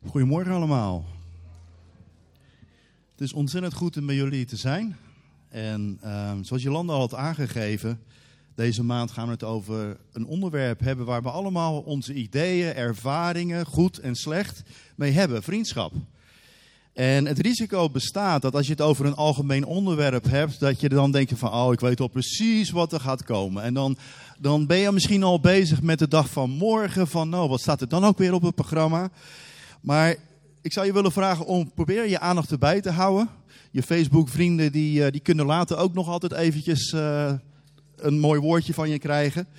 Goedemorgen allemaal. Het is ontzettend goed om bij jullie te zijn. En zoals Jolanda al had aangegeven, deze maand gaan we het over een onderwerp hebben waar we allemaal onze ideeën, ervaringen, goed en slecht, mee hebben. Vriendschap. En het risico bestaat dat als je het over een algemeen onderwerp hebt, dat je dan denkt van, ik weet al precies wat er gaat komen. En dan ben je misschien al bezig met de dag van morgen, van wat staat er dan ook weer op het programma? Maar ik zou je willen vragen om probeer je aandacht erbij te houden. Je Facebook-vrienden die kunnen later ook nog altijd eventjes een mooi woordje van je krijgen.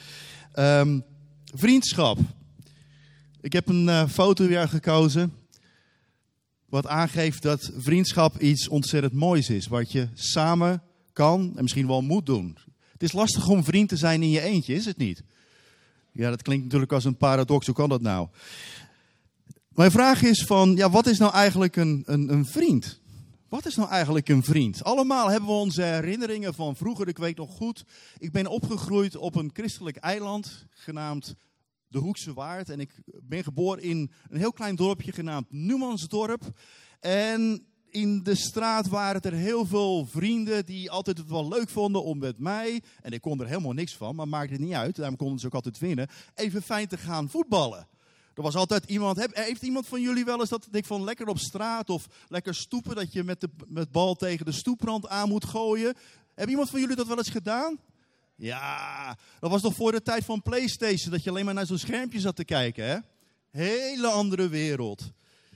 Vriendschap. Ik heb een foto weer gekozen. Wat aangeeft dat vriendschap iets ontzettend moois is. Wat je samen kan en misschien wel moet doen. Het is lastig om vriend te zijn in je eentje, is het niet? Ja, dat klinkt natuurlijk als een paradox. Hoe kan dat nou? Mijn vraag is wat is nou eigenlijk een vriend? Wat is nou eigenlijk een vriend? Allemaal hebben we onze herinneringen van vroeger. Ik weet nog goed, ik ben opgegroeid op een christelijk eiland genaamd de Hoekse Waard. En ik ben geboren in een heel klein dorpje genaamd Numansdorp. En in de straat waren er heel veel vrienden die altijd het wel leuk vonden om met mij, en ik kon er helemaal niks van, maar maakte het niet uit, daarom konden ze ook altijd winnen, even fijn te gaan voetballen. Er was altijd iemand, heeft iemand van jullie wel eens dat ik van lekker op straat of lekker stoepen, dat je met bal tegen de stoeprand aan moet gooien? Heeft iemand van jullie dat wel eens gedaan? Ja, dat was toch voor de tijd van PlayStation, dat je alleen maar naar zo'n schermpje zat te kijken, hè? Hele andere wereld.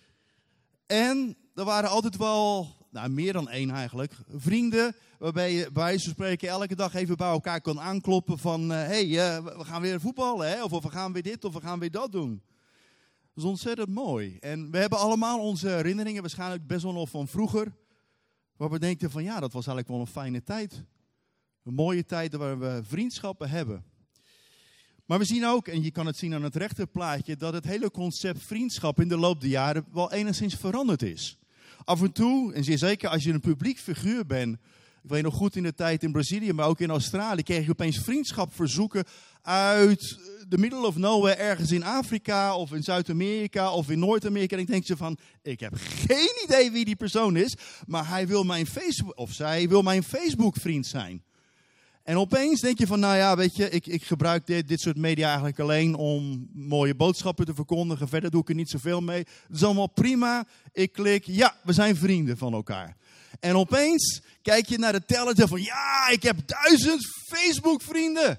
En er waren altijd wel, meer dan één eigenlijk, vrienden waarbij je bij wijze van spreken elke dag even bij elkaar kon aankloppen van, we gaan weer voetballen, hè? Of we gaan weer dit of we gaan weer dat doen. Dat is ontzettend mooi. En we hebben allemaal onze herinneringen, waarschijnlijk best wel nog van vroeger, waar we denken van dat was eigenlijk wel een fijne tijd. Een mooie tijd waar we vriendschappen hebben. Maar we zien ook, en je kan het zien aan het rechterplaatje, dat het hele concept vriendschap in de loop der jaren wel enigszins veranderd is. Af en toe, en zeker als je een publiek figuur bent, ik weet nog goed in de tijd in Brazilië, maar ook in Australië, kreeg je opeens vriendschapverzoeken uit the middle of nowhere, ergens in Afrika of in Zuid-Amerika of in Noord-Amerika. En ik denk van, ik heb geen idee wie die persoon is, maar hij wil mijn Facebook, of zij wil mijn Facebook-vriend zijn. En opeens denk je van, ik gebruik dit soort media eigenlijk alleen om mooie boodschappen te verkondigen. Verder doe ik er niet zoveel mee. Het is allemaal prima. Ik klik, we zijn vrienden van elkaar. En opeens kijk je naar de teller van, ik heb 1000 Facebook-vrienden.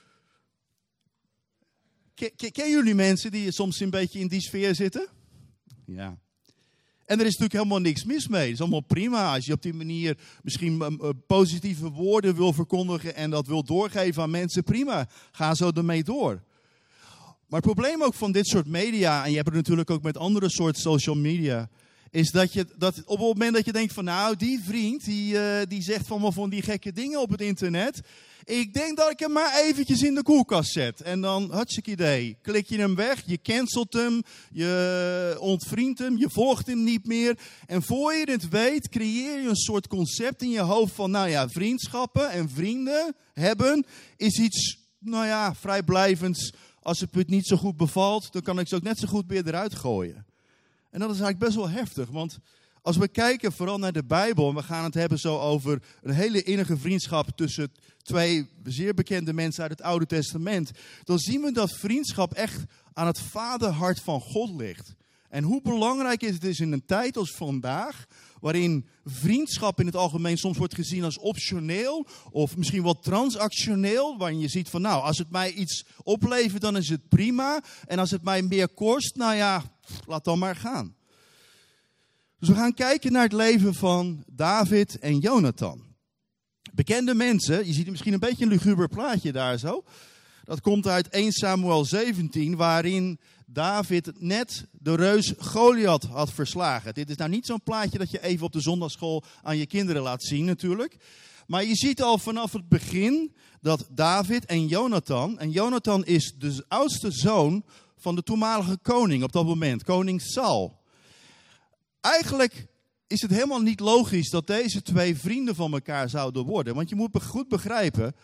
Kennen jullie mensen die soms een beetje in die sfeer zitten? Ja. En er is natuurlijk helemaal niks mis mee. Het is allemaal prima als je op die manier misschien positieve woorden wil verkondigen en dat wil doorgeven aan mensen. Prima, ga zo ermee door. Maar het probleem ook van dit soort media, en je hebt het natuurlijk ook met andere soorten social media, is dat op het moment dat je denkt van die vriend die zegt van die gekke dingen op het internet. Ik denk dat ik hem maar eventjes in de koelkast zet. En dan, hartstikke idee. Klik je hem weg, je cancelt hem, je ontvriendt hem, je volgt hem niet meer. En voor je het weet, creëer je een soort concept in je hoofd van, vriendschappen en vrienden hebben is iets, vrijblijvends. Als het me niet zo goed bevalt, dan kan ik ze ook net zo goed weer eruit gooien. En dat is eigenlijk best wel heftig, want als we kijken vooral naar de Bijbel, en we gaan het hebben zo over een hele innige vriendschap tussen twee zeer bekende mensen uit het Oude Testament, dan zien we dat vriendschap echt aan het vaderhart van God ligt. En hoe belangrijk het is in een tijd als vandaag, waarin vriendschap in het algemeen soms wordt gezien als optioneel of misschien wel transactioneel, waarin je ziet van als het mij iets oplevert, dan is het prima. En als het mij meer kost, laat dan maar gaan. Dus we gaan kijken naar het leven van David en Jonathan. Bekende mensen, je ziet misschien een beetje een luguber plaatje daar zo. Dat komt uit 1 Samuel 17, waarin David net de reus Goliath had verslagen. Dit is nou niet zo'n plaatje dat je even op de zondagschool aan je kinderen laat zien natuurlijk. Maar je ziet al vanaf het begin dat David en Jonathan is de oudste zoon van de toenmalige koning op dat moment, koning Saul. Eigenlijk is het helemaal niet logisch dat deze twee vrienden van elkaar zouden worden. Want je moet goed begrijpen,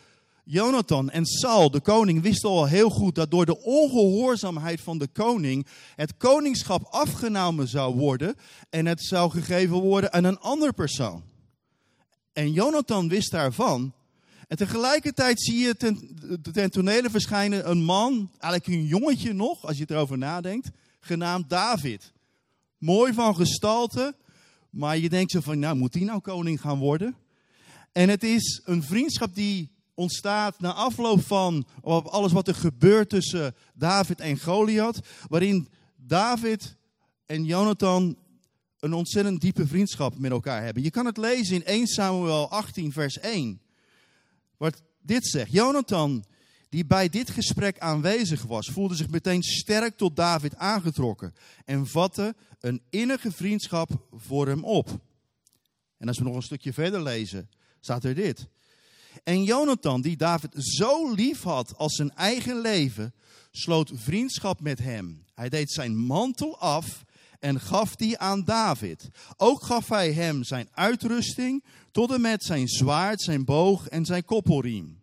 Jonathan en Saul, de koning, wisten al heel goed dat door de ongehoorzaamheid van de koning het koningschap afgenomen zou worden en het zou gegeven worden aan een ander persoon. En Jonathan wist daarvan. En tegelijkertijd zie je ten tonele verschijnen een man, eigenlijk een jongetje nog, als je erover nadenkt, genaamd David. Mooi van gestalte, maar je denkt zo van, nou moet die nou koning gaan worden? En het is een vriendschap die ontstaat na afloop van alles wat er gebeurt tussen David en Goliath, waarin David en Jonathan een ontzettend diepe vriendschap met elkaar hebben. Je kan het lezen in 1 Samuel 18 vers 1. Wat dit zegt. Jonathan, die bij dit gesprek aanwezig was, voelde zich meteen sterk tot David aangetrokken en vatte een innige vriendschap voor hem op. En als we nog een stukje verder lezen, staat er dit. En Jonathan, die David zo lief had als zijn eigen leven, sloot vriendschap met hem. Hij deed zijn mantel af en gaf die aan David. Ook gaf hij hem zijn uitrusting, tot en met zijn zwaard, zijn boog en zijn koppelriem.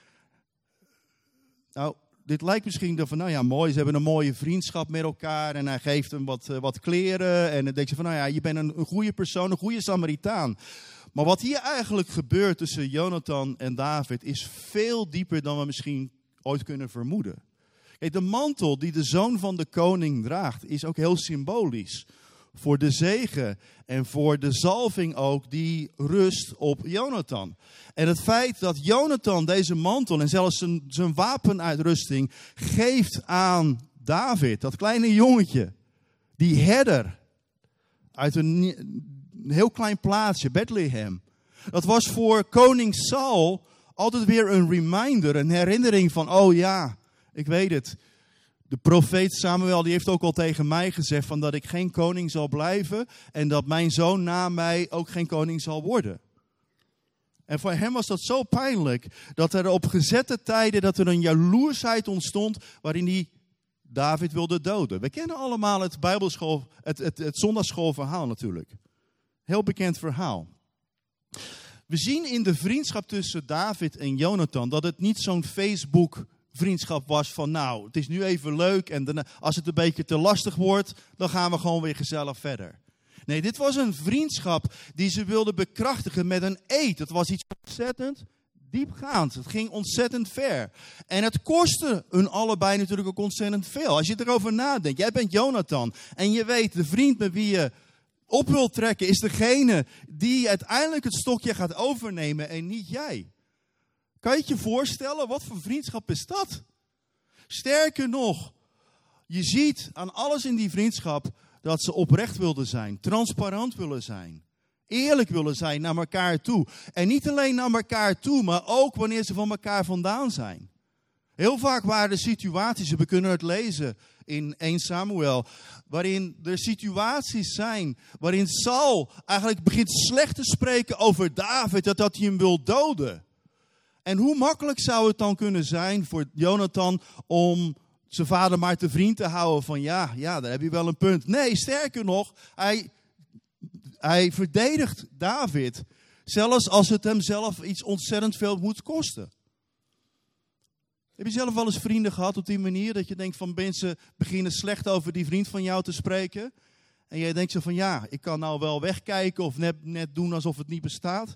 Nou, dit lijkt misschien van, nou ja, mooi, ze hebben een mooie vriendschap met elkaar en hij geeft hem wat kleren. En dan denk je van, nou ja, je bent een goede persoon, een goede Samaritaan. Maar wat hier eigenlijk gebeurt tussen Jonathan en David is veel dieper dan we misschien ooit kunnen vermoeden. Kijk, de mantel die de zoon van de koning draagt is ook heel symbolisch. Voor de zegen en voor de zalving ook die rust op Jonathan. En het feit dat Jonathan deze mantel en zelfs zijn wapenuitrusting geeft aan David, dat kleine jongetje, die herder uit een heel klein plaatsje, Bethlehem. Dat was voor koning Saul altijd weer een reminder, een herinnering van, oh ja, ik weet het. De profeet Samuel die heeft ook al tegen mij gezegd van dat ik geen koning zal blijven en dat mijn zoon na mij ook geen koning zal worden. En voor hem was dat zo pijnlijk dat er op gezette tijden dat er een jaloersheid ontstond waarin hij David wilde doden. We kennen allemaal het Bijbelschool, het zondagsschoolverhaal natuurlijk. Heel bekend verhaal. We zien in de vriendschap tussen David en Jonathan dat het niet zo'n Facebook vriendschap was van nou, het is nu even leuk en daarna, als het een beetje te lastig wordt, dan gaan we gewoon weer gezellig verder. Nee, dit was een vriendschap die ze wilden bekrachtigen met een eed. Het was iets ontzettend diepgaand. Het ging ontzettend ver. En het kostte hun allebei natuurlijk ook ontzettend veel. Als je erover nadenkt, jij bent Jonathan en je weet, de vriend met wie je op wilt trekken is degene die uiteindelijk het stokje gaat overnemen en niet jij. Kan je het je voorstellen? Wat voor vriendschap is dat? Sterker nog, je ziet aan alles in die vriendschap dat ze oprecht wilden zijn, transparant willen zijn, eerlijk willen zijn naar elkaar toe. En niet alleen naar elkaar toe, maar ook wanneer ze van elkaar vandaan zijn. Heel vaak waren er situaties, we kunnen het lezen in 1 Samuel, waarin er situaties zijn waarin Saul eigenlijk begint slecht te spreken over David, dat hij hem wil doden. En hoe makkelijk zou het dan kunnen zijn voor Jonathan om zijn vader maar te vriend te houden van ja, daar heb je wel een punt. Nee, sterker nog, hij verdedigt David, zelfs als het hem zelf iets ontzettend veel moet kosten. Heb je zelf wel eens vrienden gehad op die manier, dat je denkt van mensen beginnen slecht over die vriend van jou te spreken. En jij denkt zo van ja, ik kan nou wel wegkijken of net doen alsof het niet bestaat.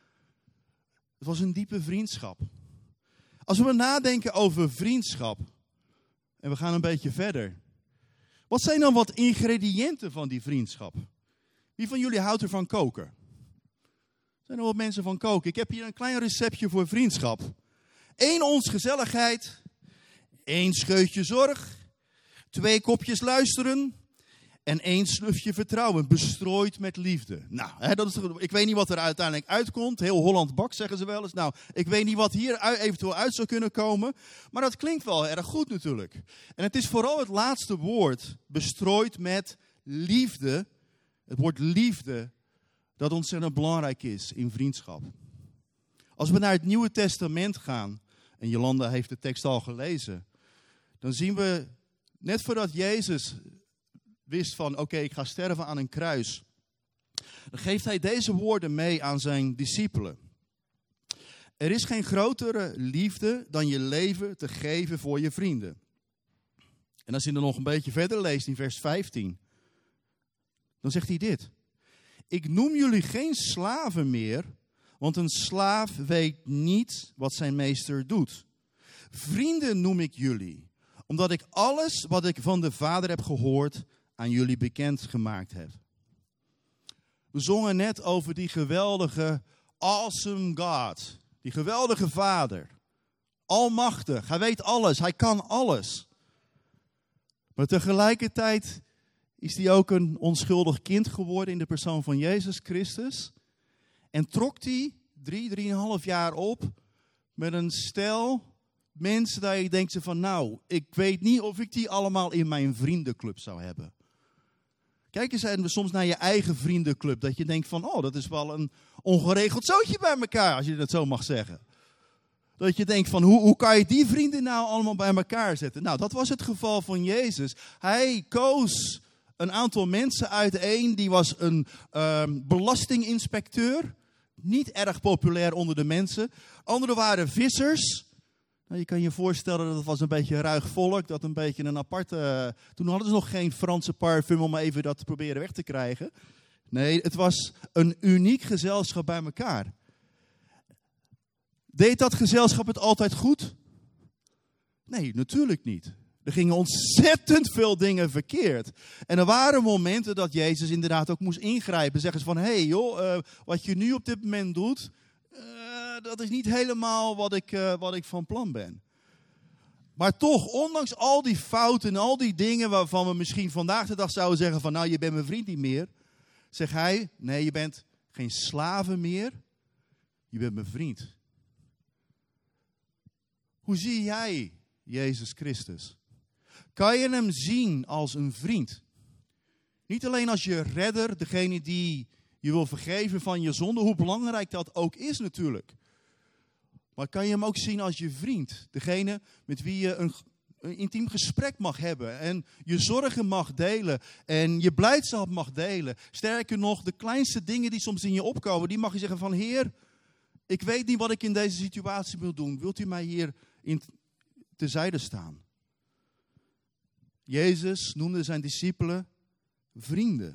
Het was een diepe vriendschap. Als we nadenken over vriendschap, en we gaan een beetje verder. Wat zijn dan wat ingrediënten van die vriendschap? Wie van jullie houdt er van koken? Zijn er wat mensen van koken? Ik heb hier een klein receptje voor vriendschap. 1 ons gezelligheid, 1 scheutje zorg, 2 kopjes luisteren en 1 snufje vertrouwen, bestrooid met liefde. Nou, ik weet niet wat er uiteindelijk uitkomt. Heel Holland bak, zeggen ze wel eens. Nou, ik weet niet wat hier eventueel uit zou kunnen komen. Maar dat klinkt wel erg goed natuurlijk. En het is vooral het laatste woord, bestrooid met liefde. Het woord liefde, dat ontzettend belangrijk is in vriendschap. Als we naar het Nieuwe Testament gaan, en Jolanda heeft de tekst al gelezen, dan zien we, net voordat Jezus wist van oké, ik ga sterven aan een kruis, dan geeft hij deze woorden mee aan zijn discipelen. Er is geen grotere liefde dan je leven te geven voor je vrienden. En als je dan nog een beetje verder leest in vers 15, dan zegt hij dit. Ik noem jullie geen slaven meer, want een slaaf weet niet wat zijn meester doet. Vrienden noem ik jullie, omdat ik alles wat ik van de Vader heb gehoord aan jullie bekendgemaakt heb. We zongen net over die geweldige, awesome God. Die geweldige Vader. Almachtig. Hij weet alles. Hij kan alles. Maar tegelijkertijd is hij ook een onschuldig kind geworden in de persoon van Jezus Christus. En trok hij 3,5 jaar op met een stel mensen dat je denkt van nou, ik weet niet of ik die allemaal in mijn vriendenclub zou hebben. Kijk eens soms naar je eigen vriendenclub. Dat je denkt van, dat is wel een ongeregeld zootje bij elkaar. Als je dat zo mag zeggen. Dat je denkt van, hoe kan je die vrienden nou allemaal bij elkaar zetten? Nou, dat was het geval van Jezus. Hij koos een aantal mensen uiteen. Die was een belastinginspecteur. Niet erg populair onder de mensen. Anderen waren vissers. Nou, je kan je voorstellen dat het was een beetje ruig volk, dat een beetje een aparte... Toen hadden ze nog geen Franse parfum om even dat te proberen weg te krijgen. Nee, het was een uniek gezelschap bij elkaar. Deed dat gezelschap het altijd goed? Nee, natuurlijk niet. Er gingen ontzettend veel dingen verkeerd. En er waren momenten dat Jezus inderdaad ook moest ingrijpen. Zeggen ze van, hé joh, wat je nu op dit moment doet... dat is niet helemaal wat ik van plan ben. Maar toch, ondanks al die fouten en al die dingen waarvan we misschien vandaag de dag zouden zeggen van nou, je bent mijn vriend niet meer. Zegt hij, nee, je bent geen slaven meer. Je bent mijn vriend. Hoe zie jij Jezus Christus? Kan je hem zien als een vriend? Niet alleen als je redder, degene die je wil vergeven van je zonde, hoe belangrijk dat ook is natuurlijk. Maar kan je hem ook zien als je vriend? Degene met wie je een intiem gesprek mag hebben. En je zorgen mag delen. En je blijdschap mag delen. Sterker nog, de kleinste dingen die soms in je opkomen. Die mag je zeggen van Heer, ik weet niet wat ik in deze situatie wil doen. Wilt u mij hier terzijde staan? Jezus noemde zijn discipelen vrienden.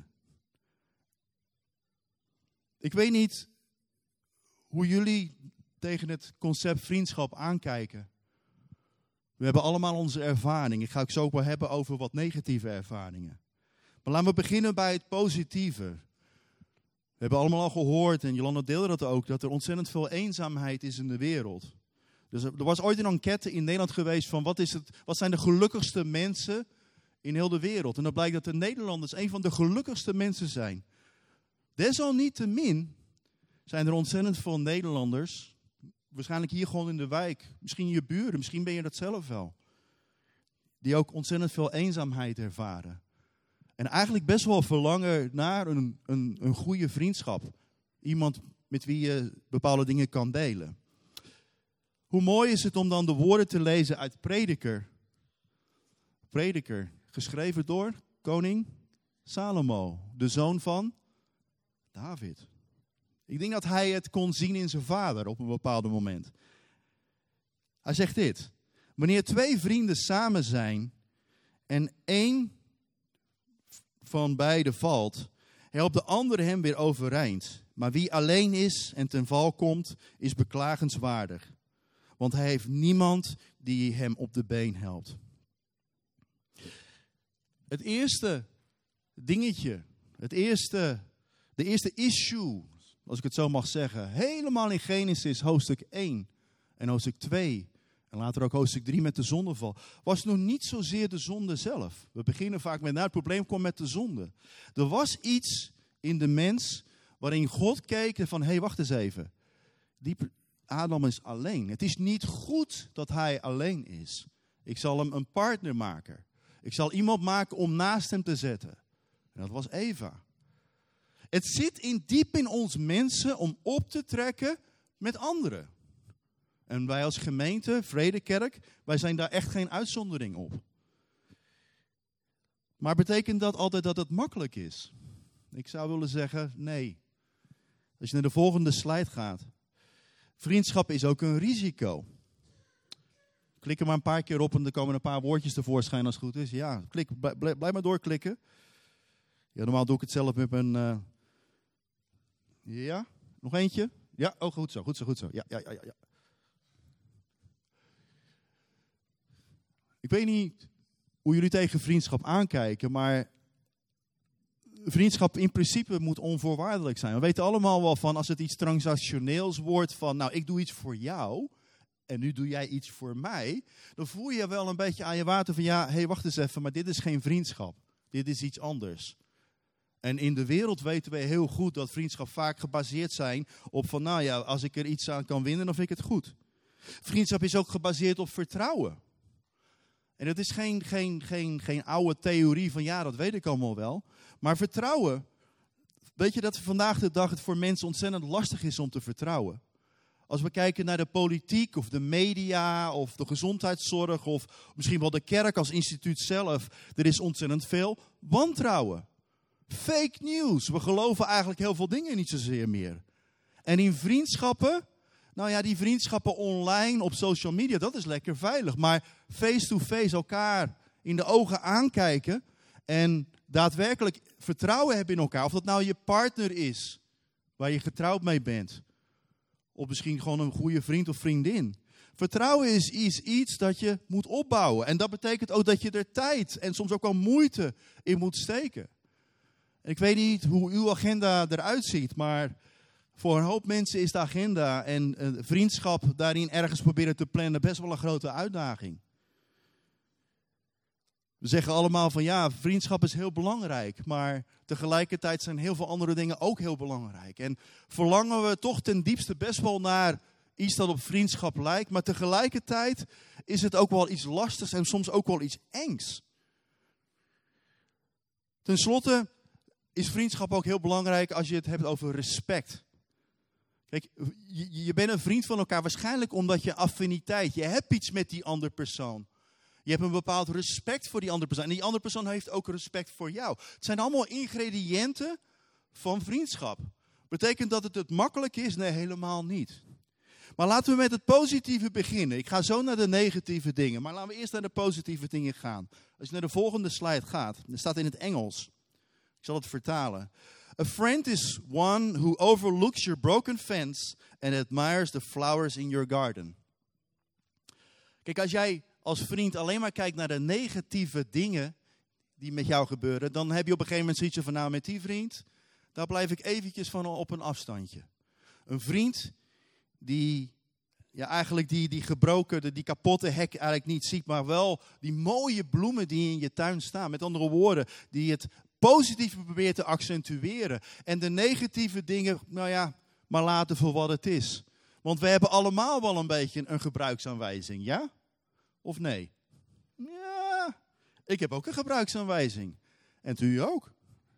Ik weet niet hoe jullie tegen het concept vriendschap aankijken. We hebben allemaal onze ervaringen. Ik ga het zo ook wel hebben over wat negatieve ervaringen. Maar laten we beginnen bij het positieve. We hebben allemaal al gehoord, en Jolanda deelde dat ook, dat er ontzettend veel eenzaamheid is in de wereld. Dus er was ooit een enquête in Nederland geweest van wat zijn de gelukkigste mensen in heel de wereld. En dan blijkt dat de Nederlanders een van de gelukkigste mensen zijn. Desalniettemin zijn er ontzettend veel Nederlanders, waarschijnlijk hier gewoon in de wijk, misschien je buren, misschien ben je dat zelf wel, die ook ontzettend veel eenzaamheid ervaren. En eigenlijk best wel verlangen naar een goede vriendschap. Iemand met wie je bepaalde dingen kan delen. Hoe mooi is het om dan de woorden te lezen uit Prediker. Prediker, geschreven door koning Salomo, de zoon van David. Ik denk dat hij het kon zien in zijn vader op een bepaald moment. Hij zegt dit. Wanneer 2 vrienden samen zijn en 1 van beiden valt, helpt de andere hem weer overeind. Maar wie alleen is en ten val komt, is beklagenswaardig. Want hij heeft niemand die hem op de been helpt. Het eerste dingetje, de eerste issue, als ik het zo mag zeggen, helemaal in Genesis hoofdstuk 1 en hoofdstuk 2 en later ook hoofdstuk 3 met de zondeval, was nog niet zozeer de zonde zelf. We beginnen vaak met, het probleem komt met de zonde. Er was iets in de mens waarin God keek van, wacht eens even. Adam is alleen. Het is niet goed dat hij alleen is. Ik zal hem een partner maken. Ik zal iemand maken om naast hem te zetten. En dat was Eva. Het zit diep in ons mensen om op te trekken met anderen. En wij als gemeente, Vredekerk, wij zijn daar echt geen uitzondering op. Maar betekent dat altijd dat het makkelijk is? Ik zou willen zeggen, nee. Als je naar de volgende slide gaat. Vriendschap is ook een risico. Klik er maar een paar keer op en er komen een paar woordjes tevoorschijn als het goed is. Ja, blijf maar doorklikken. Ja, normaal doe ik het zelf met mijn... Ja, nog eentje. Ja, oh goed zo. Ja. Ik weet niet hoe jullie tegen vriendschap aankijken, maar vriendschap in principe moet onvoorwaardelijk zijn. We weten allemaal wel van als het iets transactioneels wordt van, nou ik doe iets voor jou en nu doe jij iets voor mij, dan voel je wel een beetje aan je water van ja, hé, wacht eens even, maar dit is geen vriendschap. Dit is iets anders. En in de wereld weten we heel goed dat vriendschap vaak gebaseerd zijn op van, nou ja, als ik er iets aan kan winnen, dan vind ik het goed. Vriendschap is ook gebaseerd op vertrouwen. En dat is geen oude theorie van ja, dat weet ik allemaal wel. Maar vertrouwen, weet je dat vandaag de dag het voor mensen ontzettend lastig is om te vertrouwen. Als we kijken naar de politiek of de media of de gezondheidszorg of misschien wel de kerk als instituut zelf. Er is ontzettend veel wantrouwen. Fake news. We geloven eigenlijk heel veel dingen niet zozeer meer. En in vriendschappen, nou ja, die vriendschappen online op social media, dat is lekker veilig. Maar face-to-face elkaar in de ogen aankijken en daadwerkelijk vertrouwen hebben in elkaar. Of dat nou je partner is, waar je getrouwd mee bent. Of misschien gewoon een goede vriend of vriendin. Vertrouwen is iets dat je moet opbouwen. En dat betekent ook dat je er tijd en soms ook wel moeite in moet steken. Ik weet niet hoe uw agenda eruit ziet, maar voor een hoop mensen is de agenda en vriendschap daarin ergens proberen te plannen best wel een grote uitdaging. We zeggen allemaal van ja, vriendschap is heel belangrijk, maar tegelijkertijd zijn heel veel andere dingen ook heel belangrijk. En verlangen we toch ten diepste best wel naar iets dat op vriendschap lijkt, maar tegelijkertijd is het ook wel iets lastigs en soms ook wel iets engs. Ten slotte is vriendschap ook heel belangrijk als je het hebt over respect. Kijk, je bent een vriend van elkaar waarschijnlijk omdat je affiniteit, je hebt iets met die andere persoon. Je hebt een bepaald respect voor die andere persoon. En die andere persoon heeft ook respect voor jou. Het zijn allemaal ingrediënten van vriendschap. Betekent dat het makkelijk is? Nee, helemaal niet. Maar laten we met het positieve beginnen. Ik ga zo naar de negatieve dingen. Maar laten we eerst naar de positieve dingen gaan. Als je naar de volgende slide gaat. Dat staat in het Engels. Ik zal het vertalen. A friend is one who overlooks your broken fence and admires the flowers in your garden. Kijk, als jij als vriend alleen maar kijkt naar de negatieve dingen die met jou gebeuren, dan heb je op een gegeven moment zoiets van, nou met die vriend, daar blijf ik eventjes van op een afstandje. Een vriend die eigenlijk die gebroken, die kapotte hek eigenlijk niet ziet, maar wel die mooie bloemen die in je tuin staan. Met andere woorden, die het positieve probeert te accentueren. En de negatieve dingen, nou ja, maar laten voor wat het is. Want we hebben allemaal wel een beetje een gebruiksaanwijzing, ja? Of nee? Ja, ik heb ook een gebruiksaanwijzing. En u ook.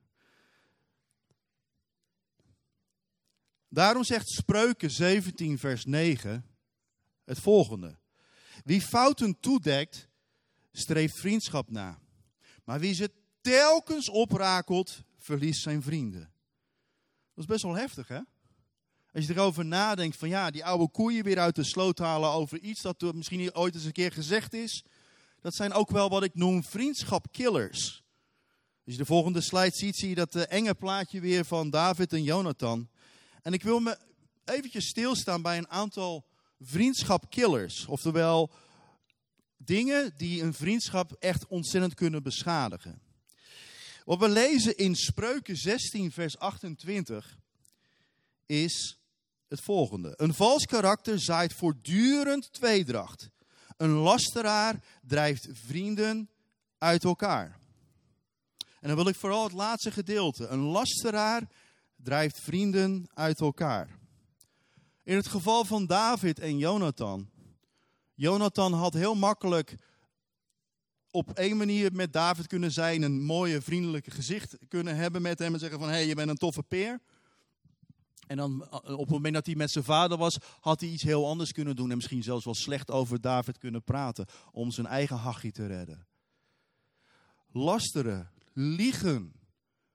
Daarom zegt Spreuken 17 vers 9 het volgende. Wie fouten toedekt, streeft vriendschap na. Maar wie ze telkens oprakelt, verliest zijn vrienden. Dat is best wel heftig, hè? Als je erover nadenkt van ja, die oude koeien weer uit de sloot halen over iets dat misschien ooit eens een keer gezegd is. Dat zijn ook wel wat ik noem vriendschapkillers. Als je de volgende slide ziet, zie je dat enge plaatje weer van David en Jonathan. En ik wil me eventjes stilstaan bij een aantal vriendschapkillers. Oftewel dingen die een vriendschap echt ontzettend kunnen beschadigen. Wat we lezen in Spreuken 16 vers 28 is het volgende. Een vals karakter zaait voortdurend tweedracht. Een lasteraar drijft vrienden uit elkaar. En dan wil ik vooral het laatste gedeelte. Een lasteraar drijft vrienden uit elkaar. In het geval van David en Jonathan. Jonathan had heel makkelijk op één manier met David kunnen zijn. Een mooie vriendelijke gezicht kunnen hebben met hem. En zeggen van, hé, je bent een toffe peer. En dan op het moment dat hij met zijn vader was, had hij iets heel anders kunnen doen. En misschien zelfs wel slecht over David kunnen praten. Om zijn eigen hachie te redden. Lasteren, liegen,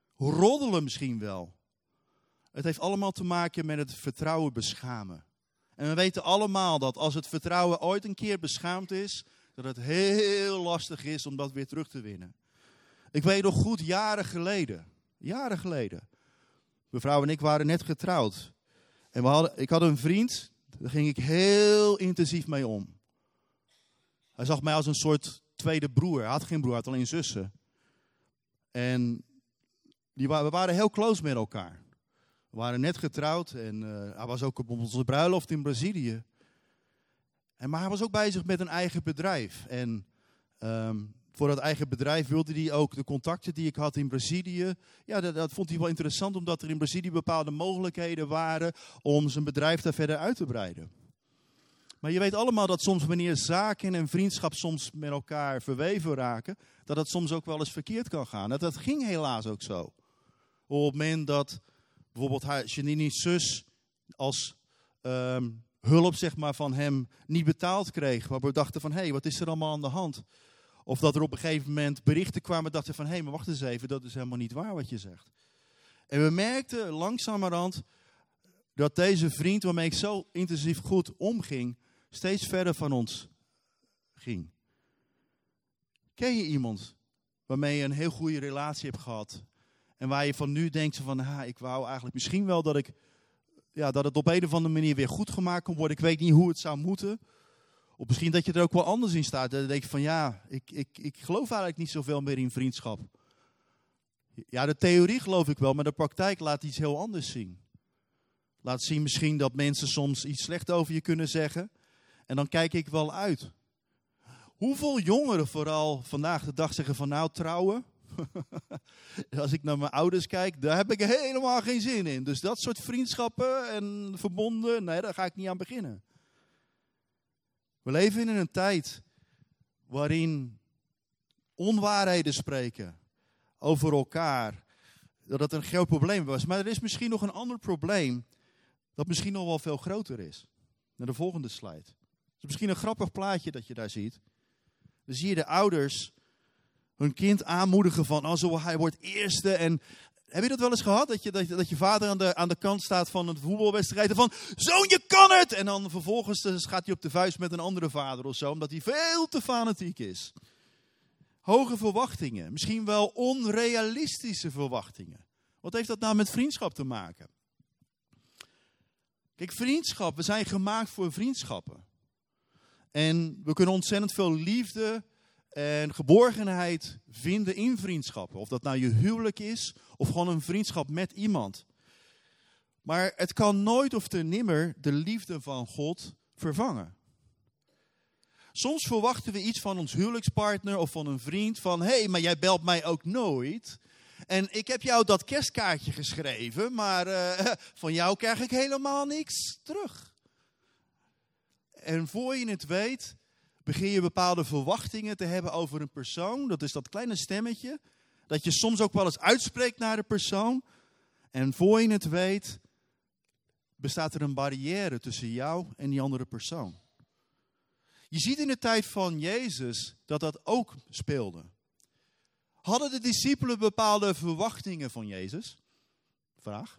roddelen misschien wel. Het heeft allemaal te maken met het vertrouwen beschamen. En we weten allemaal dat als het vertrouwen ooit een keer beschaamd is, dat het heel lastig is om dat weer terug te winnen. Ik weet nog goed, jaren geleden. Mevrouw en ik waren net getrouwd. En ik had een vriend, daar ging ik heel intensief mee om. Hij zag mij als een soort tweede broer. Hij had geen broer, hij had alleen zussen. En we waren heel close met elkaar. We waren net getrouwd en hij was ook op onze bruiloft in Brazilië. Maar hij was ook bezig met een eigen bedrijf. En voor dat eigen bedrijf wilde hij ook de contacten die ik had in Brazilië. Ja, dat vond hij wel interessant, omdat er in Brazilië bepaalde mogelijkheden waren om zijn bedrijf daar verder uit te breiden. Maar je weet allemaal dat soms wanneer zaken en vriendschap soms met elkaar verweven raken, dat het soms ook wel eens verkeerd kan gaan. Dat ging helaas ook zo. Op het moment dat bijvoorbeeld Janini's zus als hulp zeg maar, van hem niet betaald kreeg, waar we dachten van, hé, wat is er allemaal aan de hand? Of dat er op een gegeven moment berichten kwamen, dachten van, hé, maar wacht eens even, dat is helemaal niet waar wat je zegt. En we merkten langzamerhand dat deze vriend, waarmee ik zo intensief goed omging, steeds verder van ons ging. Ken je iemand waarmee je een heel goede relatie hebt gehad? En waar je van nu denkt van, ik wou eigenlijk misschien wel dat het op een of andere manier weer goed gemaakt kon worden. Ik weet niet hoe het zou moeten. Of misschien dat je er ook wel anders in staat. Dan denk je van, ik geloof eigenlijk niet zoveel meer in vriendschap. Ja, de theorie geloof ik wel, maar de praktijk laat iets heel anders zien. Laat zien misschien dat mensen soms iets slecht over je kunnen zeggen. En dan kijk ik wel uit. Hoeveel jongeren vooral vandaag de dag zeggen van, nou, trouwen. Als ik naar mijn ouders kijk, daar heb ik helemaal geen zin in. Dus dat soort vriendschappen en verbonden, nee, daar ga ik niet aan beginnen. We leven in een tijd waarin onwaarheden spreken over elkaar, dat het een groot probleem was. Maar er is misschien nog een ander probleem dat misschien nog wel veel groter is. Naar de volgende slide. Het is misschien een grappig plaatje dat je daar ziet. Dan zie je de ouders hun kind aanmoedigen van, zo hij wordt eerste. En heb je dat wel eens gehad? Dat je vader aan de kant staat van een voetbalwedstrijd en van, zoon, je kan het! En dan vervolgens gaat hij op de vuist met een andere vader of zo, omdat hij veel te fanatiek is. Hoge verwachtingen, misschien wel onrealistische verwachtingen. Wat heeft dat nou met vriendschap te maken? Kijk, vriendschap, we zijn gemaakt voor vriendschappen. En we kunnen ontzettend veel liefde en geborgenheid vinden in vriendschappen. Of dat nou je huwelijk is, of gewoon een vriendschap met iemand. Maar het kan nooit of te nimmer de liefde van God vervangen. Soms verwachten we iets van ons huwelijkspartner of van een vriend van, hé, maar jij belt mij ook nooit. En ik heb jou dat kerstkaartje geschreven, maar van jou krijg ik helemaal niks terug. En voor je het weet, begin je bepaalde verwachtingen te hebben over een persoon. Dat is dat kleine stemmetje, dat je soms ook wel eens uitspreekt naar de persoon. En voor je het weet, bestaat er een barrière tussen jou en die andere persoon. Je ziet in de tijd van Jezus dat dat ook speelde. Hadden de discipelen bepaalde verwachtingen van Jezus? Vraag.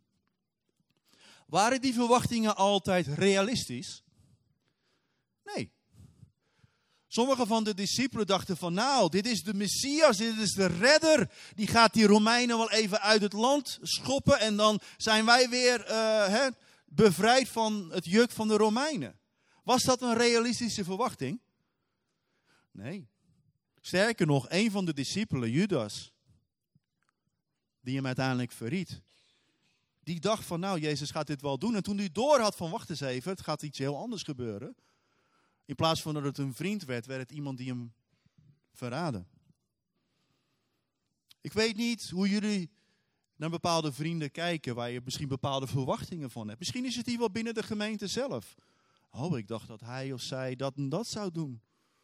Waren die verwachtingen altijd realistisch? Nee. Sommige van de discipelen dachten van, nou, dit is de Messias, dit is de redder. Die gaat die Romeinen wel even uit het land schoppen en dan zijn wij weer bevrijd van het juk van de Romeinen. Was dat een realistische verwachting? Nee. Sterker nog, een van de discipelen, Judas, die hem uiteindelijk verried, die dacht van, nou, Jezus gaat dit wel doen. En toen hij door had van, wacht eens even, het gaat iets heel anders gebeuren. In plaats van dat het een vriend werd, werd het iemand die hem verraadde. Ik weet niet hoe jullie naar bepaalde vrienden kijken, waar je misschien bepaalde verwachtingen van hebt. Misschien is het hier wel binnen de gemeente zelf. Oh, ik dacht dat hij of zij dat en dat zou doen.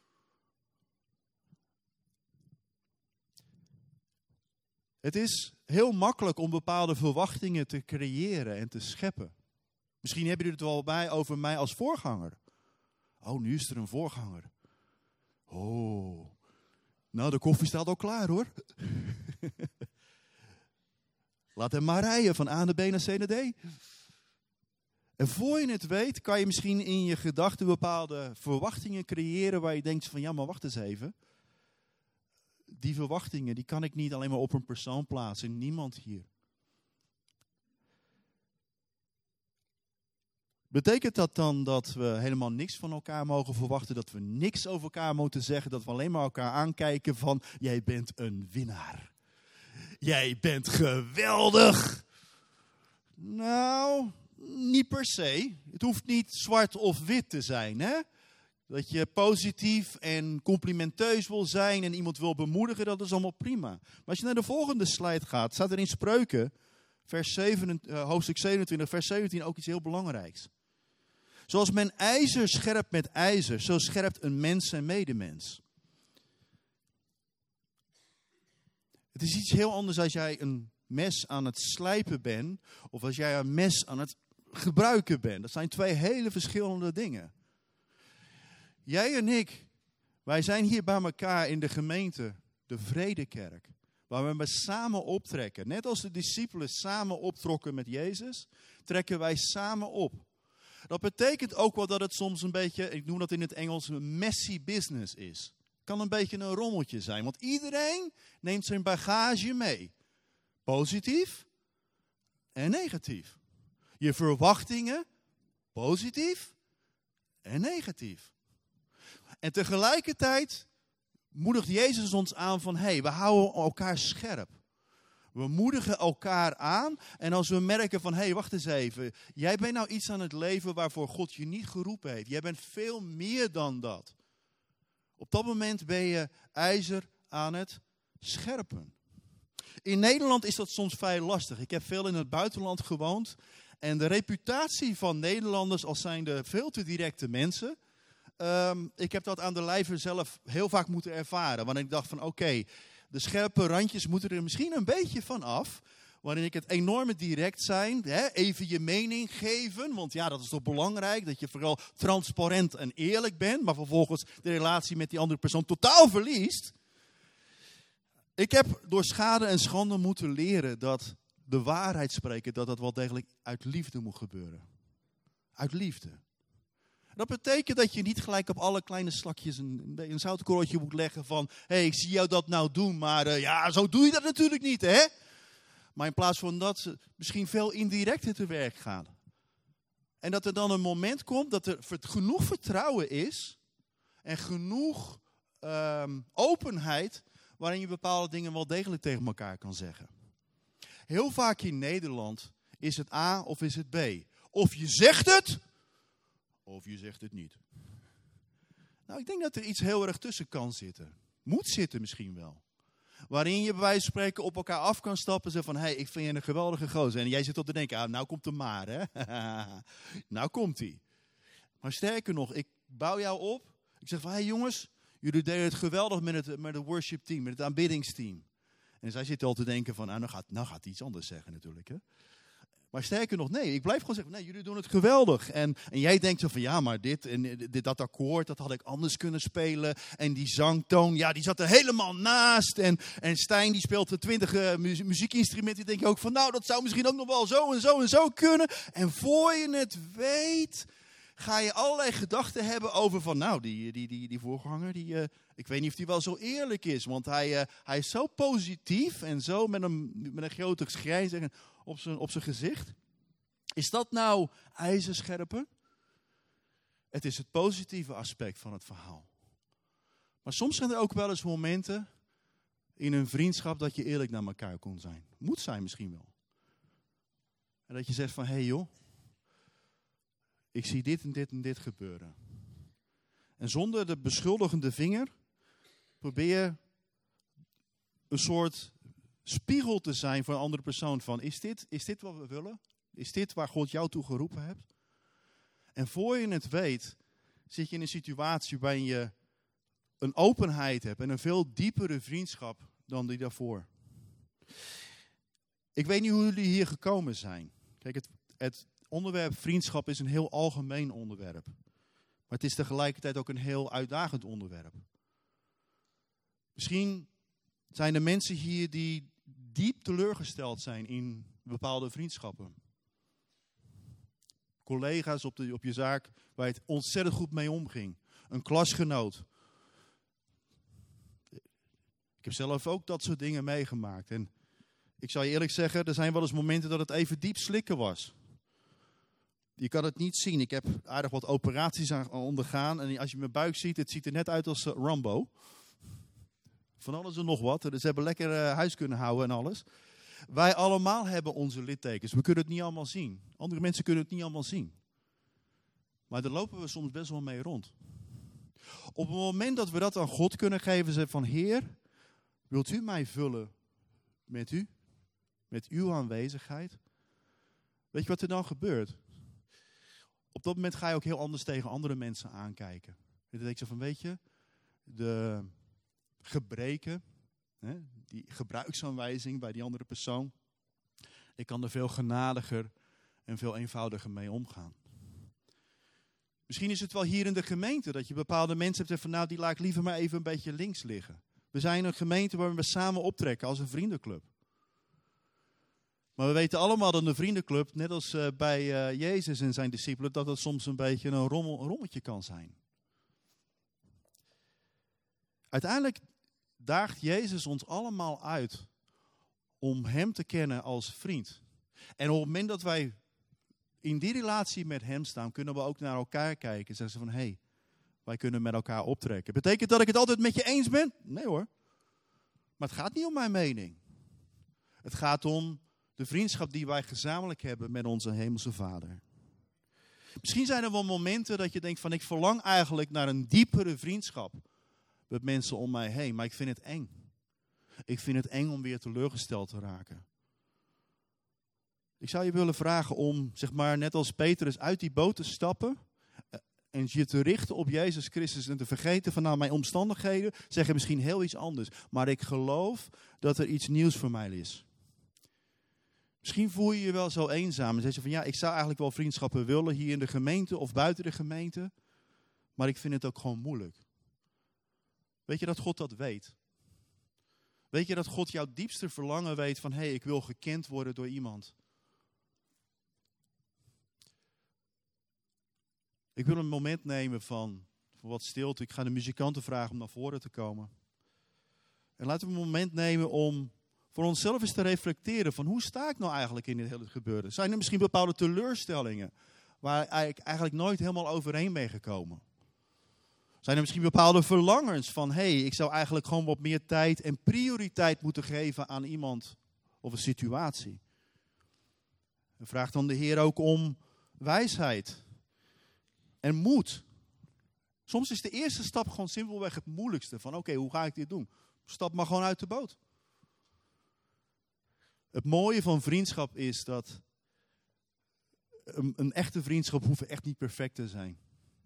Het is heel makkelijk om bepaalde verwachtingen te creëren en te scheppen. Misschien hebben jullie het wel bij over mij als voorganger. Oh, nu is er een voorganger. Oh, nou, de koffie staat al klaar, hoor. Laat hem maar rijden van A naar B naar C naar D. En voor je het weet, kan je misschien in je gedachten bepaalde verwachtingen creëren waar je denkt van, ja, maar wacht eens even. Die verwachtingen, die kan ik niet alleen maar op een persoon plaatsen, niemand hier. Betekent dat dan dat we helemaal niks van elkaar mogen verwachten, dat we niks over elkaar moeten zeggen, dat we alleen maar elkaar aankijken van, jij bent een winnaar. Jij bent geweldig. Nou, niet per se. Het hoeft niet zwart of wit te zijn, hè? Dat je positief en complimenteus wil zijn en iemand wil bemoedigen, dat is allemaal prima. Maar als je naar de volgende slide gaat, staat er in Spreuken, hoofdstuk 27, vers 17 ook iets heel belangrijks. Zoals men ijzer scherpt met ijzer, zo scherpt een mens zijn medemens. Het is iets heel anders als jij een mes aan het slijpen bent, of als jij een mes aan het gebruiken bent. Dat zijn twee hele verschillende dingen. Jij en ik, wij zijn hier bij elkaar in de gemeente, de Vredekerk, waar we samen optrekken. Net als de discipelen samen optrokken met Jezus, trekken wij samen op. Dat betekent ook wel dat het soms een beetje, ik noem dat in het Engels, een messy business is. Kan een beetje een rommeltje zijn, want iedereen neemt zijn bagage mee. Positief en negatief. Je verwachtingen, positief en negatief. En tegelijkertijd moedigt Jezus ons aan van, hey, we houden elkaar scherp. We moedigen elkaar aan en als we merken van, hey, wacht eens even. Jij bent nou iets aan het leven waarvoor God je niet geroepen heeft. Jij bent veel meer dan dat. Op dat moment ben je ijzer aan het scherpen. In Nederland is dat soms vrij lastig. Ik heb veel in het buitenland gewoond. En de reputatie van Nederlanders als zijnde veel te directe mensen. Ik heb dat aan de lijve zelf heel vaak moeten ervaren. Want ik dacht van oké, de scherpe randjes moeten er misschien een beetje van af. Waarin ik het enorme direct zijn, even je mening geven. Want ja, dat is toch belangrijk, dat je vooral transparant en eerlijk bent. Maar vervolgens de relatie met die andere persoon totaal verliest. Ik heb door schade en schande moeten leren dat de waarheid spreken, dat dat wel degelijk uit liefde moet gebeuren. Uit liefde. Dat betekent dat je niet gelijk op alle kleine slakjes een zoutkorreltje moet leggen van, hey, ik zie jou dat nou doen, maar ja, zo doe je dat natuurlijk niet, hè? Maar in plaats van dat ze misschien veel indirecter te werk gaan. En dat er dan een moment komt dat er genoeg vertrouwen is en genoeg openheid waarin je bepaalde dingen wel degelijk tegen elkaar kan zeggen. Heel vaak in Nederland is het A of is het B. Of je zegt het, of je zegt het niet. Nou, ik denk dat er iets heel erg tussen kan zitten. Moet zitten misschien wel. Waarin je bij wijze van spreken op elkaar af kan stappen en zeggen van, hey, ik vind je een geweldige gozer. En jij zit op te denken, nou komt de maar, hè. Nou komt hij. Maar sterker nog, ik bouw jou op. Ik zeg van, hey jongens, jullie deden het geweldig met het worship team, met het aanbiddingsteam. En zij zitten al te denken van, nou gaat hij iets anders zeggen natuurlijk, hè. Maar sterker nog, nee, ik blijf gewoon zeggen, nee, jullie doen het geweldig. En jij denkt zo van, ja, maar dat akkoord, dat had ik anders kunnen spelen. En die zangtoon, ja, die zat er helemaal naast. En Stijn, die speelt de 20 muziekinstrumenten. Die denk je ook van, nou, dat zou misschien ook nog wel zo en zo en zo kunnen. En voor je het weet, ga je allerlei gedachten hebben over van, nou, die voorganger, ik weet niet of die wel zo eerlijk is. Want hij is zo positief en zo met een grote grijns op zijn gezicht. Is dat nou ijzerscherpen? Het is het positieve aspect van het verhaal. Maar soms zijn er ook wel eens momenten in een vriendschap dat je eerlijk naar elkaar kon zijn. Moet zijn misschien wel. En dat je zegt van, hey joh, ik zie dit en dit en dit gebeuren. En zonder de beschuldigende vinger probeer je een soort spiegel te zijn voor een andere persoon. Van, is dit wat we willen? Is dit waar God jou toe geroepen hebt? En voor je het weet, zit je in een situatie waarin je een openheid hebt en een veel diepere vriendschap dan die daarvoor. Ik weet niet hoe jullie hier gekomen zijn. Kijk, het onderwerp vriendschap is een heel algemeen onderwerp. Maar het is tegelijkertijd ook een heel uitdagend onderwerp. Misschien zijn er mensen hier die diep teleurgesteld zijn in bepaalde vriendschappen. Collega's op je zaak waar je het ontzettend goed mee omging. Een klasgenoot. Ik heb zelf ook dat soort dingen meegemaakt. En ik zal je eerlijk zeggen, er zijn wel eens momenten dat het even diep slikken was. Je kan het niet zien. Ik heb aardig wat operaties aan ondergaan. En als je mijn buik ziet, het ziet er net uit als Rambo. Van alles en nog wat. Dus ze hebben lekker huis kunnen houden en alles. Wij allemaal hebben onze littekens. We kunnen het niet allemaal zien. Andere mensen kunnen het niet allemaal zien. Maar daar lopen we soms best wel mee rond. Op het moment dat we dat aan God kunnen geven, zeggen van Heer, wilt u mij vullen met u? Met uw aanwezigheid? Weet je wat er dan gebeurt? Op dat moment ga je ook heel anders tegen andere mensen aankijken. En dan denk je zo van, weet je, de gebreken, hè, die gebruiksaanwijzing bij die andere persoon, ik kan er veel genadiger en veel eenvoudiger mee omgaan. Misschien is het wel hier in de gemeente dat je bepaalde mensen hebt van, nou, die laat ik liever maar even een beetje links liggen. We zijn een gemeente waar we samen optrekken als een vriendenclub. Maar we weten allemaal dat een vriendenclub, net als bij Jezus en zijn discipelen, dat het soms een beetje een rommeltje kan zijn. Uiteindelijk daagt Jezus ons allemaal uit om hem te kennen als vriend. En op het moment dat wij in die relatie met hem staan, kunnen we ook naar elkaar kijken en zeggen van, hé, wij kunnen met elkaar optrekken. Betekent dat ik het altijd met je eens ben? Nee hoor. Maar het gaat niet om mijn mening. Het gaat om de vriendschap die wij gezamenlijk hebben met onze hemelse Vader. Misschien zijn er wel momenten dat je denkt van, ik verlang eigenlijk naar een diepere vriendschap met mensen om mij heen, maar ik vind het eng. Ik vind het eng om weer teleurgesteld te raken. Ik zou je willen vragen om, zeg maar, net als Petrus, uit die boot te stappen en je te richten op Jezus Christus en te vergeten van, nou, mijn omstandigheden zeggen misschien heel iets anders, maar ik geloof dat er iets nieuws voor mij is. Misschien voel je je wel zo eenzaam en zeg je van, ja, ik zou eigenlijk wel vriendschappen willen hier in de gemeente of buiten de gemeente, maar ik vind het ook gewoon moeilijk. Weet je dat God dat weet? Weet je dat God jouw diepste verlangen weet van, hé, ik wil gekend worden door iemand. Ik wil een moment nemen van wat stilte. Ik ga de muzikanten vragen om naar voren te komen. En laten we een moment nemen om voor onszelf eens te reflecteren van, hoe sta ik nou eigenlijk in dit hele gebeuren? Zijn er misschien bepaalde teleurstellingen waar ik eigenlijk nooit helemaal overheen ben gekomen? Zijn er misschien bepaalde verlangens van, hé, ik zou eigenlijk gewoon wat meer tijd en prioriteit moeten geven aan iemand of een situatie? En vraag dan de Heer ook om wijsheid en moed. Soms is de eerste stap gewoon simpelweg het moeilijkste. Van oké, hoe ga ik dit doen? Stap maar gewoon uit de boot. Het mooie van vriendschap is dat een echte vriendschap hoeft echt niet perfect te zijn.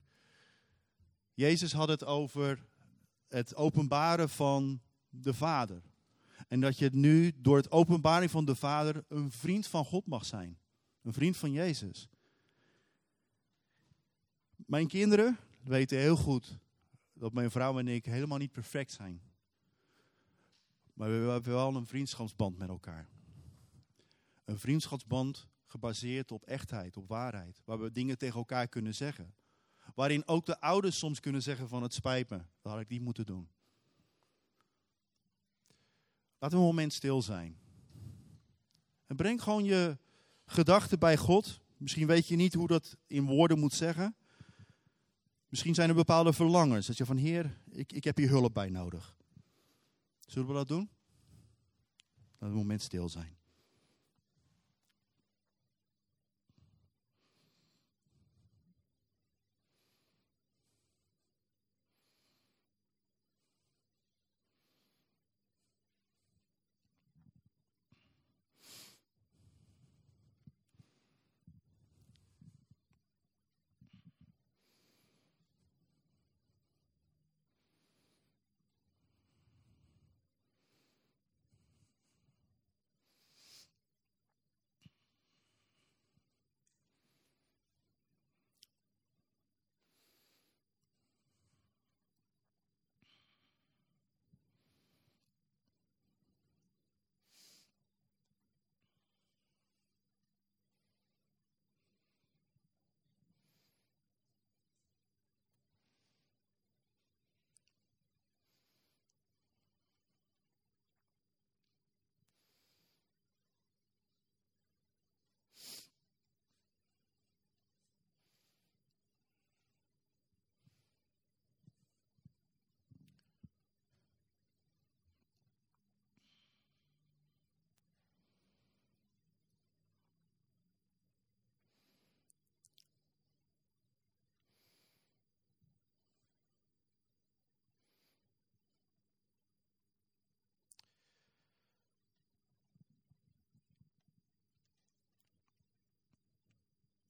Jezus had het over het openbaren van de Vader. En dat je nu door het openbaring van de Vader een vriend van God mag zijn. Een vriend van Jezus. Mijn kinderen weten heel goed dat mijn vrouw en ik helemaal niet perfect zijn. Maar we hebben wel een vriendschapsband met elkaar. Een vriendschapsband gebaseerd op echtheid, op waarheid. Waar we dingen tegen elkaar kunnen zeggen. Waarin ook de ouders soms kunnen zeggen van, het spijt me, dat had ik niet moeten doen. Laten we een moment stil zijn. En breng gewoon je gedachten bij God. Misschien weet je niet hoe dat in woorden moet zeggen. Misschien zijn er bepaalde verlangens. Dat je van, Heer, ik heb hier hulp bij nodig. Zullen we dat doen? Laten we een moment stil zijn.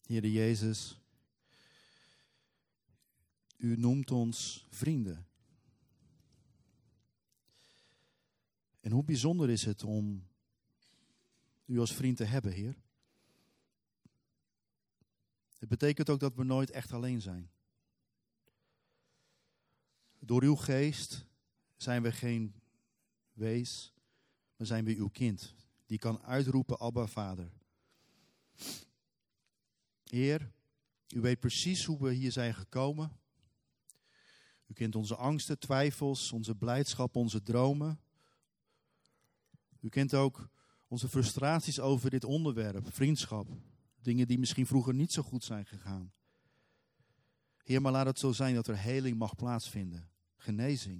Heere Jezus, u noemt ons vrienden. En hoe bijzonder is het om u als vriend te hebben, Heer. Het betekent ook dat we nooit echt alleen zijn. Door uw geest zijn we geen wees, maar zijn we uw kind. Die kan uitroepen, Abba, Vader. Heer, u weet precies hoe we hier zijn gekomen. U kent onze angsten, twijfels, onze blijdschap, onze dromen. U kent ook onze frustraties over dit onderwerp, vriendschap. Dingen die misschien vroeger niet zo goed zijn gegaan. Heer, maar laat het zo zijn dat er heling mag plaatsvinden. Genezing.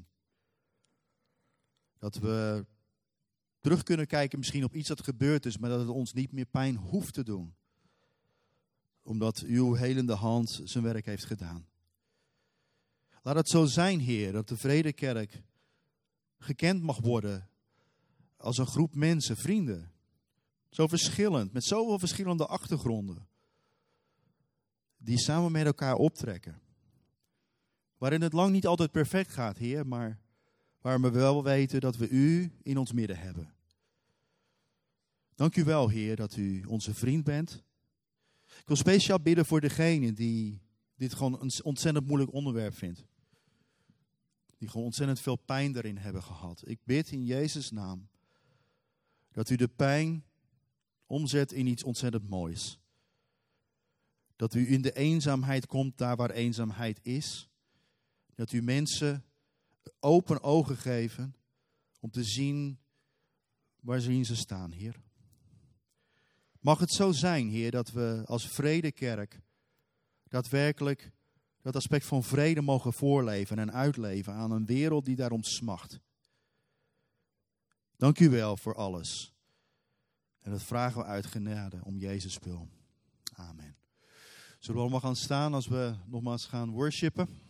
Dat we terug kunnen kijken misschien op iets dat gebeurd is, maar dat het ons niet meer pijn hoeft te doen. Omdat uw helende hand zijn werk heeft gedaan. Laat het zo zijn, Heer, dat de Vredekerk gekend mag worden als een groep mensen, vrienden. Zo verschillend, met zoveel verschillende achtergronden. Die samen met elkaar optrekken. Waarin het lang niet altijd perfect gaat, Heer, maar waar we wel weten dat we u in ons midden hebben. Dank u wel, Heer, dat u onze vriend bent. Ik wil speciaal bidden voor degene die dit gewoon een ontzettend moeilijk onderwerp vindt. Die gewoon ontzettend veel pijn daarin hebben gehad. Ik bid in Jezus' naam dat u de pijn omzet in iets ontzettend moois. Dat u in de eenzaamheid komt daar waar eenzaamheid is. Dat u mensen open ogen geven om te zien waar ze staan, Heer. Mag het zo zijn, Heer, dat we als Vredekerk daadwerkelijk dat aspect van vrede mogen voorleven en uitleven aan een wereld die daarom smacht. Dank u wel voor alles. En dat vragen we uit genade om Jezus wil. Amen. Zullen we allemaal gaan staan als we nogmaals gaan worshipen?